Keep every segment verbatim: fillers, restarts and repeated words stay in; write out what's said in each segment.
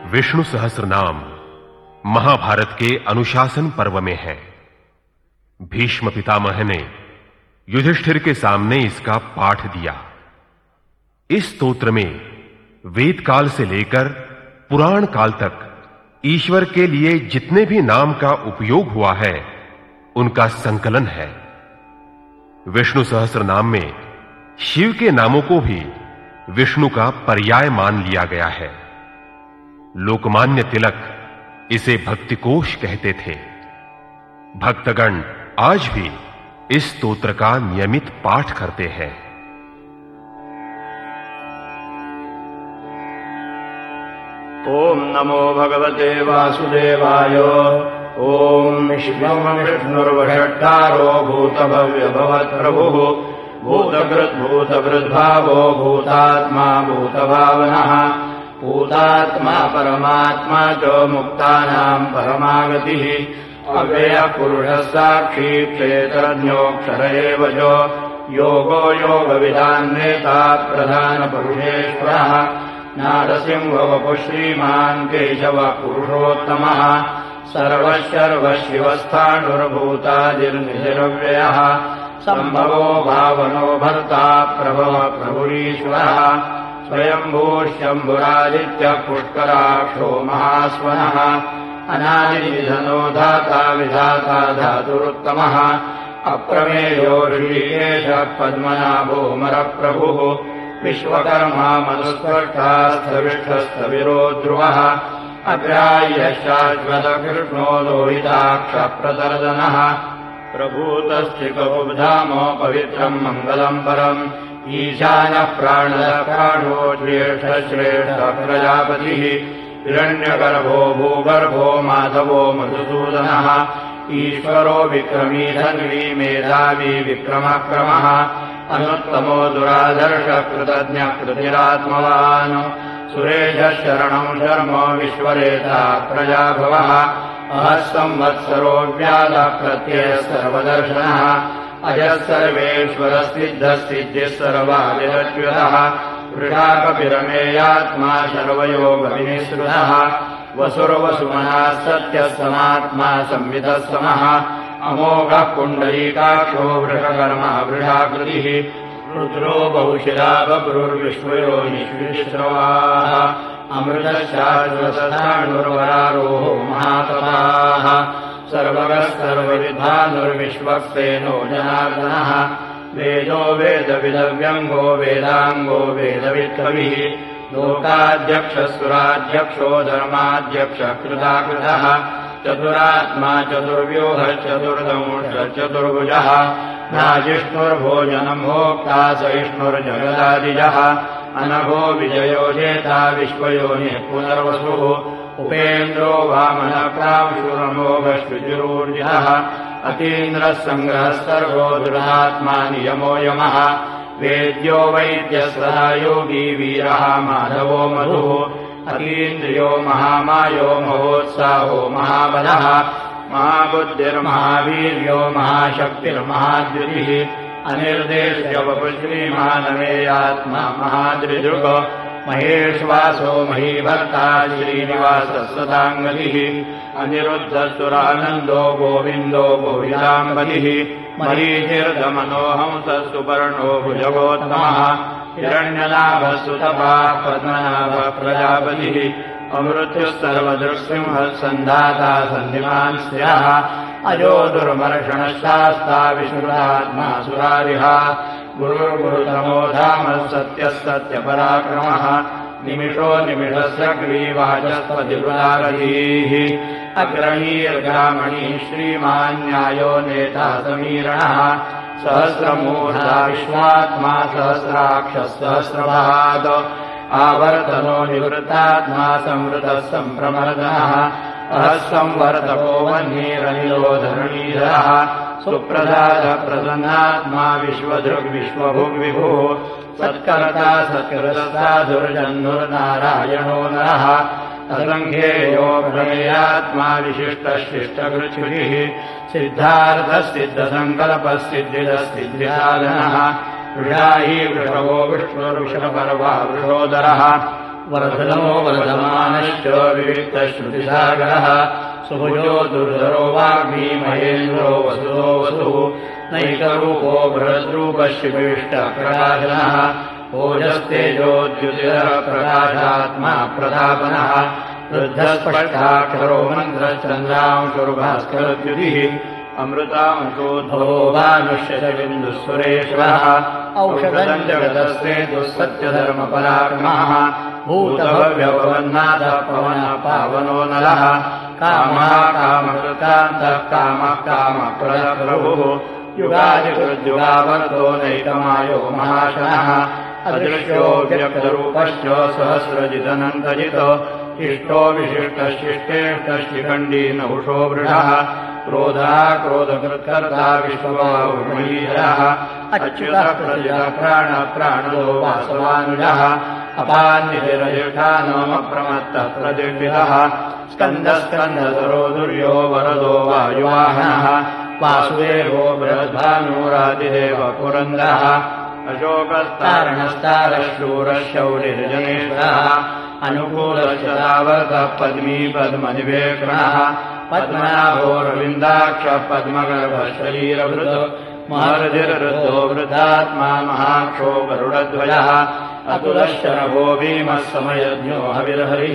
विष्णु सहस्रनाम महाभारत के अनुशासन पर्व में है। भीष्म पितामह ने युधिष्ठिर के सामने इसका पाठ दिया। इस स्तोत्र में वेद काल से लेकर पुराण काल तक ईश्वर के लिए जितने भी नाम का उपयोग हुआ है उनका संकलन है। विष्णु सहस्रनाम में शिव के नामों को भी विष्णु का पर्याय मान लिया गया है। लोकमान्य तिलक इसे भक्तिकोश कहते थे। भक्तगण आज भी इस स्तोत्र का नियमित पाठ करते हैं। ओम नमो भगवते वासुदेवाय। ओम विष्णु विष्णुर्वषट्कारो भूतभव्य भवत्प्रभुः भूतकृत् भूतभृद्भावो भूतात्मा भूतभावनः भूतात्मा परमात्मा च मुक्तानां परमागतिः अव्ययः पुरुषः साक्षी क्षेत्रज्ञोऽक्षर एव च योगो योगविदान्नेता प्रधानपुरुषेश्वरः नारसिंहो वपुः श्रीमान् केशवः पुरुषोत्तमः सर्वशर्वशिवस्थाणुर्भूतादिर्निधिरव्ययः सम्भवो भावनो भर्ता प्रभवः प्रभुरीश्वरः स्वयंभूः शम्भुरादित्यः पुष्कराक्षो महास्वनः अनादिनिधनो धाता विधाता धातुरुत्तमः अप्रमेयो ऋषिकेशः पद्मनाभो मरप्रभुः विश्वकर्मा मनुस्पर्शास्थविष्ठस्थविरो ध्रुवः अग्राह्यः शाश्वतकृष्णो लोहिताक्षः प्रतर्दनः प्रभूतस्त्रिकबुधामो पवित्रम् मङ्गलम् परम् ईशानः प्राणः प्राणो ज्येष्ठः श्रेष्ठः प्रजापतिः हिरण्यगर्भो भूगर्भो माधवो मधुसूदनः ईश्वरो विक्रमी धन्वी मेधावी विक्रमक्रमः अनुत्तमो दुराधर्षः कृतज्ञः कृतिरात्मवान् सुरेशः शरणं शर्मो विश्वरेता प्रजाभवः अहः संवत्सरो व्याधः प्रत्ययः सर्वदर्शनः अजः सर्वेश्वरः सिद्धः सिद्धिः सर्वाविरच्युतः वृषाकपिरमेयात्मा सर्वयोगविनिःसृतः वसुर्वसुमनः सत्यः समात्मा संवितः समः अमोघः पुण्डरीकाक्षो वृषकर्मा वृषाकृतिः रुद्रो बहुशिरा बभ्रुर्विश्वयोनिश्विश्रवाः अमृतः शाश्वतधानुर्वरारोहो महातपाः सर्वगः सर्वविद्वानुर्विश्वक्सेनो जनार्दनः वेदो वेदविदव्यङ्गो वेदाङ्गो वेदवित्कविः लोकाध्यक्षः सुराध्यक्षो धर्माध्यक्षः कृताकृतः चतुरात्मा चतुर्व्यूहः चतुर्दंशः चतुर्भुजः नाजिष्णुर्भोजनम् भोक्ता सहिष्णुर्जगदादिजः अनघो विजयो जेता विश्वयोनिः पुनर्वसुः उपेन्द्रो वामनः प्रांशुरमोघश्रुचिरूर्जितः अतीन्द्रः सङ्ग्रहः सर्वो दुरात्मा नियमो यमः वेद्यो वैद्यः सदा योगी वीरः माधवो मधुः अतीन्द्रियो महामायो महोत्साहो महाबलः महाबुद्धिर्महावीर्यो महाशक्तिर्महाद्युतिः अनिर्देश्य वपुः श्रीमानमेयात्मा महाद्रिदृग महेश्वासो महीभर्ता श्रीनिवासः सदाङ्गतिः अनिरुद्धसुरानन्दो गोविन्दो गोविदाम्बतिः मरीचिर्दमनोहंसः सुपर्णो भुजगोत्तमः हिरण्यनाभः सुतपः पद्मनाभः प्रजापतिः अमृत्युः सर्वदृक्सिंहः सन्धाता सन्धिमान् स्याः अजो दुर्मर्षणः शास्ता विष्णुरात्मा सुरारिः गुरुर्गुरुतमो धामः सत्यः सत्यपराक्रमः निमिषो निमिषस्य ग्रीवाचस्पतिरुदारधीः अग्रणीर्ग्रामणीः श्रीमान् न्यायो नेता समीरणः सहस्रमूर्धा विश्वात्मा सहस्राक्षः सहस्रभात् आवर्तनो निवृत्तात्मा संवृतः सम्प्रमर्दनः अहः संवर्तको वह्निरनिलो धरणीधरः सुप्रसादः प्रसन्नात्मा विश्वधृग्विश्वभुग्विभुः सत्कर्ता सत्कृतसाधुर्जन्धुर्नारायणो नरः असङ्ख्येयो प्रमेयात्मा विशिष्टः शिष्टकृच्छुरिः सिद्धार्थः सिद्धसङ्कल्पः सिद्धिदः सिद्धिसाधनः वृषाही वृषभो विष्णुर्विष्णुपर्वा वृषोदरः वर्धनो वर्धमानश्च विविक्तश्रुतिसागरः सुभुजो दुर्धरो वाग्मी महेन्द्रो वसुतो वसुः नैकरूपो बृहद्रूपशिविष्टप्रकाशनः ओजस्तेजोद्युतिरः प्रकाशात्मा प्रतापनः वृद्धस्पष्टाक्षरो मन्त्रश्चन्द्रांशुर्भास्करद्युतिः अमृतांशोद्भवो भानुष्यशबिन्दुस्वरेश्वरः औषधम् जगतस्तेजुः सत्यधर्मपराक्रमः भूतभव्यपवन्नाथः पवनः पावनो नरः कामः कामकृतान्तः कामः कामप्रदप्रभुः युगादिकृद्युगावर्तो नैकमायो महाशनः अदृश्यो व्यक्तरूपश्च सहस्रजितनन्तजितो इष्टो विशिष्टशिष्टेष्टशिखण्डी नहुषो वृषः क्रोधः क्रोधकृत्कर्ता विश्वबाहुर्महीधरः अच्युतः प्रजितः प्राणः प्राणदो वासवानुजः अपान्निधिरजिष्ठानमप्रमत्तः प्रतिष्ठितः स्कन्दस्कन्दधरो दुर्यो वरदो वायुवाहनः वासुदेवो बृहद्भानुरादिदेव पुरन्दरः अशोकस्तारणस्तारशूरः शौरिर्जनेश्वरः अनुकूलश्चतावर्तः पद्मी पद्मनिवेक्षणः पद्मनाभोरविन्दाक्षः पद्मगर्भः शरीरभृत् महर्षिर्वृद्धो वृद्धात्मा महाक्षो गरुडध्वजः अतुलश्चरभो भीमः समयज्ञो हविर्हरिः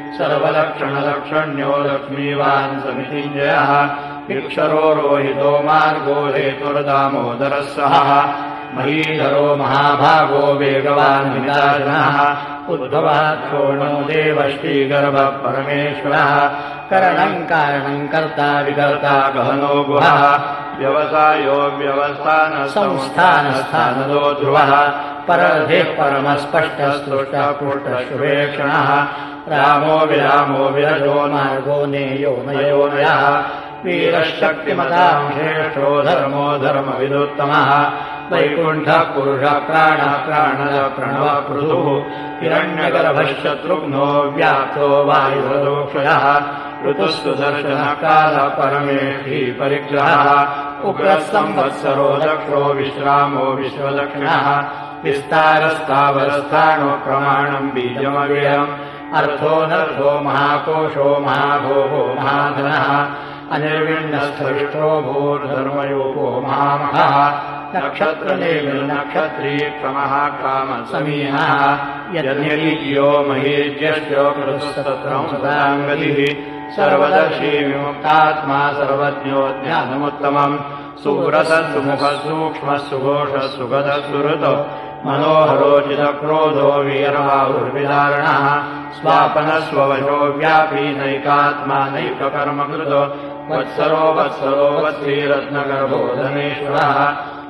सर्वलक्षणलक्षण्यो लक्ष्मीवान् समितिञ्जयः इक्षरो रोहितो मार्गो हेतुर्दामोदरः सहः महीधरो महाभागो वेगवान् विदारणः उद्भवः क्षोणो देवश्रीगर्भः परमेश्वरः करणम् कारणम् कर्ता विकर्ता गहनो गुहः व्यवसायो व्यवस्थानः संस्थानस्थानदो ध्रुवः परधिः परमस्पष्टस्तुष्टः पुष्टशुभेक्षणः रामो विरामो विरजो मार्गो नेयो नयो नयः वीरशक्तिमताम् श्रेष्ठो धर्मो धर्मविदुत्तमः वैकुण्ठः पुरुषः प्राणः प्राणदः प्रणवः पृथुः हिरण्यगर्भश्शत्रुघ्नो व्याप्तो वायुरदोक्षयः ऋतुः सुदर्शनः कालः परमेष्ठी परिग्रहः उग्रः संवत्सरो दक्षो विश्रामो विश्वदक्षिणः विस्तारस्तावरस्थानो प्रमाणम् बीजमव्ययम् अर्थो नर्थो महाकोशो महाभोगो महाधनः अनिर्विण्णस्थविष्टो भूर्धर्मयोगो महामहः नक्षत्रनेमिर्नक्षत्री क्षमः कामः समीहः यज्ञलीज्यो महीज्यश्चो कृतस्तत्रं सदाङ्गतिः सर्वदर्शी विमुक्तात्मा सर्वज्ञो ज्ञानमुत्तमम् सुव्रतः सुमुखः सूक्ष्मः सुघोषः सुगतः सुहृतो मनोहरोचितक्रोधो वीरबाहुर्विदारणः स्वापनः स्ववशो व्यापी नैकात्मा नैककर्मकृतो वत्सरो वत्सरो वत्सीरत्नगर्भो धनेश्वरः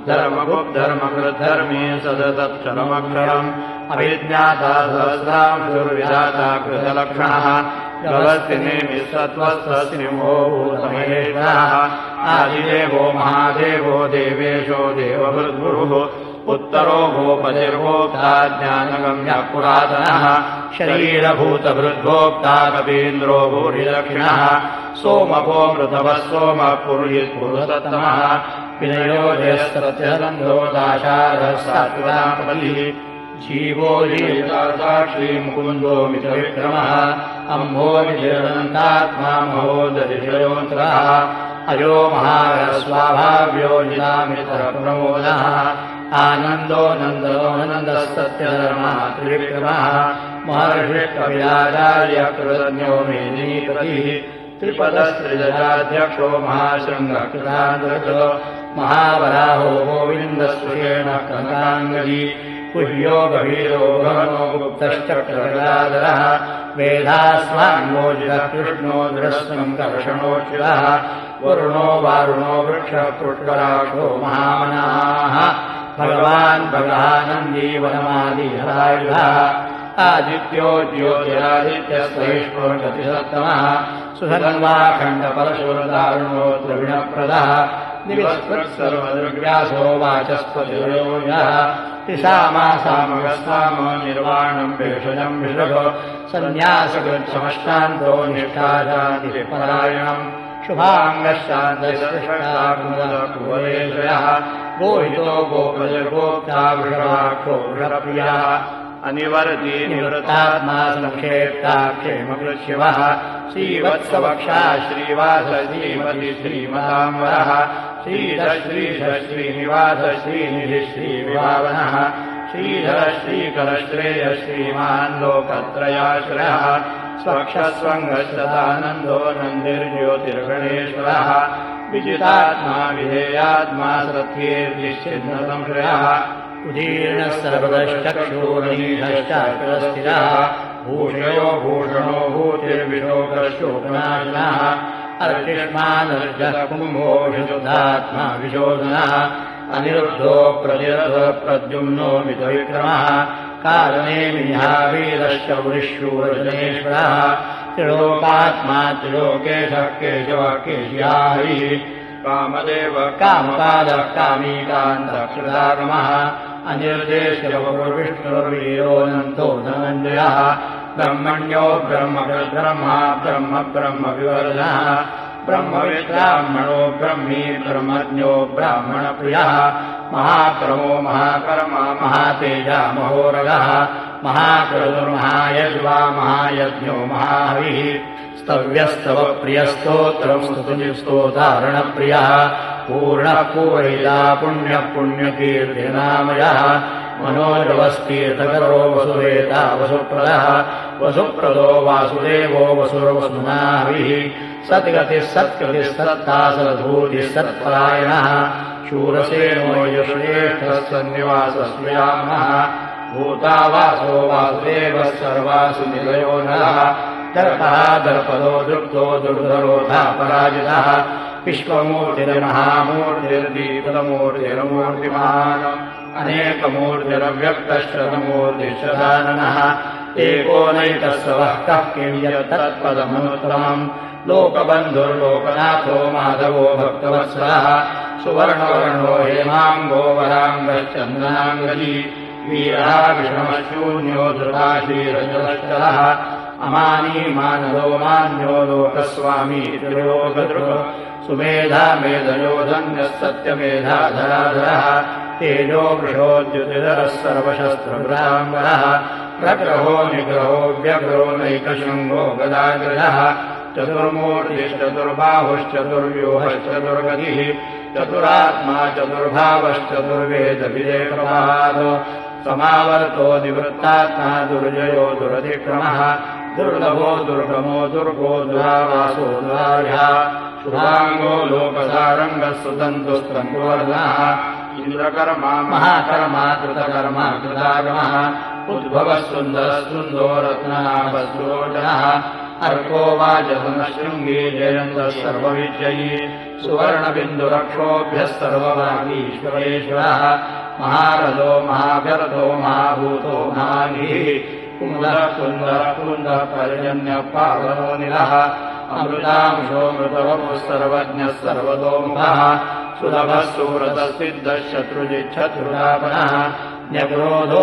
धर्मगुप्धर्मकृद्धर्मी सदतक्षरमक्षरम् अभिज्ञाता सहस्रांशुर्विधाता कृतलक्षणः गवस्तिनेमिः सत्त्वस्थः सिंहो भूतमहेश्वरः आदिदेवो महादेवो देवेशो देवभृद्गुरुः उत्तरो भूपतिर्भोक्ता ज्ञानगम्यः पुरातनः शरीरभूतभृद्भोक्ता कपीन्द्रो भूरिदक्षिणः सोमपो मृतवः सोमः पुरुहित् पुरुषोत्तमः विनयो जयस्तत्यनन्दो दाशारः सात्विकापतिः जीवो जीविताक्षी मुकुन्दो मितविक्रमः अम्भो विजयनन्तात्मा महोदधिशयोऽन्तरः अयो महारस्वाभाव्यो निरामितरप्रमोदः आनन्दो नन्दो नन्दस्तत्यधर्मः त्रिविक्रमः महर्षिकविराजार्य कृतज्ञो मेदिनीपतिः त्रिपदस्त्रिजराध्यक्षो महाशृङ्गकृतान्तर्गतो महावराहो गोविन्दस्वशेन कनकाङ्गदी पुह्यो गभीरो गहनो गुप्तश्चक्रगदाधरः वेदास्वान्मोजितः कृष्णो दृष्टम् कर्षणोचितः वरुणो वारुणो वृक्षः पुष्कराक्षो महामनाः भगवान् भगवानन्दी वनमादिहरायुधः आदित्यो ज्योतिरादित्यस्तैष्णोर्गतिसत्तमः सुधन्वाखण्डपरशुरदारुणो द्रविणप्रदः दिवस्पृक्सर्वदृग्व्यासो वाचस्पतिर्योजः त्रिसामासामगस्तामो निर्वाणम् भेषजम् विषभो सन्न्यासकृच्छमश्चान्तो निष्ठाचातिपरायणम् शुभाङ्गश्चान्तकुवरेशयः गोहितो गोप्रजगोप्ता वृषभाक्षो वृषप्रियः अनिवर्ती निवृत्तात्मा संक्षेप्ता क्षेमकृशिवः श्रीवत्सवक्षा श्रीवास श्रीमति श्रीमताम्बरः श्रीधर श्रीश श्रीनिवास श्रीनिधि श्रीविभावनः श्रीधर श्रीकर श्रेय श्रीमान् लोकत्रयाश्रयः स्वक्षस्वङ्गशतानन्दो नन्दिर्ज्योतिर्गणेश्वरः विजितात्मा विधेयात्मा सत्कीर्तिश्चिन्नसंश्रयः उदीर्णः सर्वदश्चक्षुर्निधश्चाकृतस्थिरः भूषयो भूषणो भूतिर्विशोकशोकनाशनः अर्चिष्मानर्जः कुम्भो विशुद्धात्मा विशोधनः अनिरुद्धो प्रतिरथः प्रद्युम्नो मितविक्रमः कालनेमिहा वीरश्च वृश्शूरजनेश्वरः त्रिलोकात्मा त्रिलोकेशः केशवः केशिया हरिः कामदेव कामपादः कामीकान्तः कृतागमः अनिर्देश्यविष्णुर्वीरोऽनन्तो धनञ्जयः ब्रह्मण्यो ब्रह्मब्रह्मा ब्रह्म ब्रह्म विवर्धनः ब्रह्मविद्ब्राह्मणो ब्रह्मी ब्रह्मज्ञो ब्राह्मणप्रियः महाक्रमो महाकर्मा महातेजा महोरगः महाक्रतुर्महायज्वा महायज्ञो महाहविः स्तव्यस्तव प्रियस्तोत्रम् स्तुतिस्तोतारणप्रियः पूर्णः पूरयिता पुण्यः पुण्यकीर्तिनामयः मनोजवस्तीर्थकरो वसुदेता वसुप्रदः वसुप्रदो वासुदेवो वसुर्वसुनाभिः सद्गतिः सत्कृतिः सत्ता सद्भूतिः सत्परायणः शूरसेनो यश्रेष्ठः सन्निवासस्मयामः भूतावासो वासुदेवः सर्वासु निलयो नरः दर्पः दर्पदो दृप्तो दुर्धरोधा पराजितः विश्वमूर्तिर्महामूर्तिर्दीपदमूर्तिर्मूर्तिमान् अनेकमूर्तिरव्यक्तश्रतमूर्तिश्चदाननः एको नैकस्वः कः किं यत्तत्पदमनुत्तमम् लोकबन्धुर्लोकनाथो माधवो भक्तवत्सलः सुवर्णवर्णो हेमाङ्गो वराङ्गश्चन्दनाङ्गली वीरः विषमशून्यो धृताशीरजलश्चलः अमानी मानदो मान्यो लोकस्वामी त्रिलोकदृक् सुमेधा मेधयो धन्यः सत्यमेधाधराधरः तेजो वृषोद्युतिधरः सर्वशस्त्रभृताम्बरः प्रग्रहो निग्रहो व्यग्रो नैकशृङ्गो गदाग्रजः चतुर्मूर्तिश्चतुर्बाहुश्चतुर्व्यूहश्चतुर्गतिः चतुरात्मा चतुर्भावश्चतुर्वेदविदेकपाद समावर्तो निवृत्तात्मा दुर्जयो दुरतिक्रमः दुर्लभो दुर्गमो दुर्गो दुरावासो दुरार्यः शुभाङ्गो लोकसारङ्गः सुतन्तुस्तन्तुवर्धनः इन्द्रकर्मा महाकर्मा कृतकर्मा कृतागमः उद्भवः सुन्दरः सुन्दो रत्ननाभस्रोचनः अर्को वाजसनशृङ्गी जयन्तः सर्वविजयी सुवर्णबिन्दुरक्षोभ्यः सर्वभागीश्वरेश्वरः महारथो महाभ्यरथो महाभूतो महानिः कुन्दः कुन्दः कुन्दः पर्जन्यः पावनो निलः अमृतांशो मृतवपुः सर्वज्ञः सर्वतोमुखः सुलभः सुव्रतः सिद्धः शत्रुजिच्छत्रुतापनः न्यक्रोधो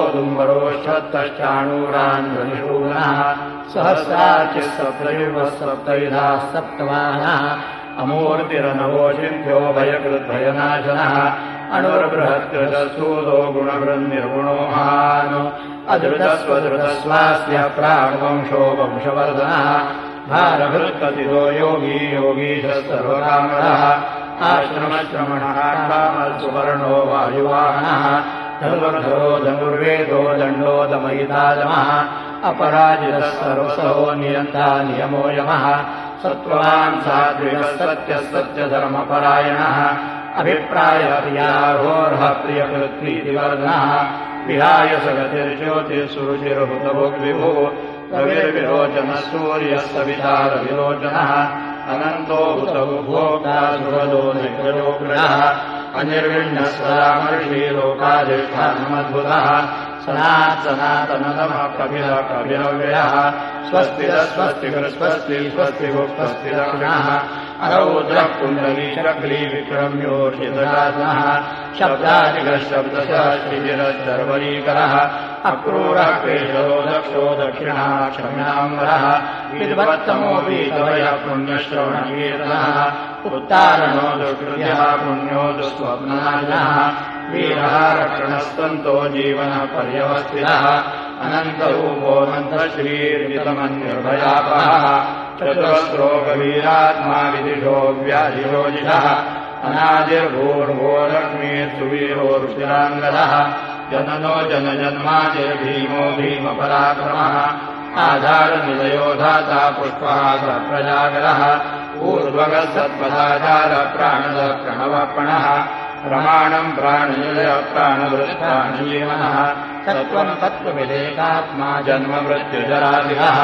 दुम्बरोश्चत्तश्चाणूरान्वनिषूनः सहस्राचिः सप्तयुगः सप्तविधाः सप्तमानः अमूर्तिरनवोचिन्त्यो भयकृद्भयनाशनः अणुर्बृहत्कृतसूदो गुणवृन्निर्गुणो महान् अधृतस्वधृतस्वास्य प्राग्वंशो वंशवर्धनः भारभृत्कथितो योगी योगीशः सर्वकामरः आश्रमश्रमणः कामः सुवर्णो वायुवाहनः धनुर्धरो धनुर्वेदो दण्डो दमयितादमः अपराजितः सर्वसहो नियन्ता नियमो यमः सत्त्ववान् सात्विकः सत्यः सत्यधर्मपरायणः अभिप्रायप्रियार्होर्हः प्रियकृत्प्रीतिवर्धनः विहाय सगतिर्ज्योतिर्सुरुचिर्हुतभुग्विभुः कविर्विरोचनः सूर्यः सवितारविरोचनः अनन्तो हुतभुभोक्ता सुहदो निग्रजोग्रहः अनिर्विण्णः सदामर्षि लोकाधिष्ठानमद्भुतः सनात् सनातनतमः कपिलः कविरव्ययः स्वस्तिरः स्वस्तिकृस्वस्ति स्वस्तिगुप्तस्ति दक्षिणः अरौद्रः कुण्डली शक्ली विक्रम्योषितशासनः शब्दादिकः शब्दशः श्रीजिरश्चर्वरीकरः अक्रूरः केशरो दक्षो दक्षिणः क्षम्याम्बरः विद्वत्तमो वीतवयः पुण्यश्रवणकीर्तनः उत्तारणो दुष्कृत्यः पुण्यो दुःस्वप्ननाशनः वीरः रक्षणस्तन्तो जीवनः पर्यवस्थितः अनन्तरूपोऽनन्तश्रीर्जितमन्युर्भयापहः चतुरस्रो गभीरात्मा विदिशो व्याधिरोजिषः अनादिर्भूर्भो लक्ष्मीः सुवीरो रुचिराङ्गदः जननो जनजन्मादिर्भीमो भीमपराक्रमः आधारनिलयो धाता पुष्पः सप्रजागरः ऊर्ध्वगः सत्पदाचारः प्राणदः प्रणवप्रणः प्रमाणम् प्राणनिलय प्राणवृत्प्राणजीवनः तत्त्वम् तत्त्वविदेकात्मा जन्ममृत्युजरादिहः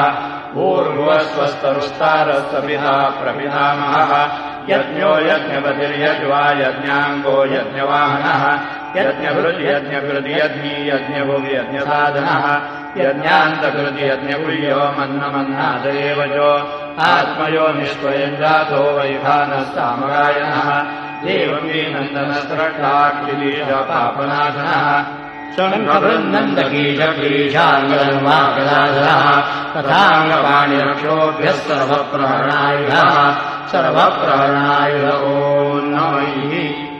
भूर्भुवस्वस्तरुस्तारस्तपिता प्रपितामहः यज्ञो यज्ञपतिर्यज्वा यज्ञाङ्गो यज्ञवाहनः यज्ञभृति यज्ञकृति यज्ञी यज्ञभुवि यज्ञसाधनः यज्ञान्तकृति यज्ञपुर्यो मन्नमन्नादरेव च आत्मयो निष्वयम् जातो वैभानः सामगायनः देवकी नन्दनस्रष्टाक्षिलीश पापनाशनः शङ्खबृन्दकीशक्लीशाङ्गधर्माकदाधरः तथाङ्गपाणिरक्षोभ्यः सर्वप्रहरणायुधः सर्वप्रहरणायुध ॐ नमः।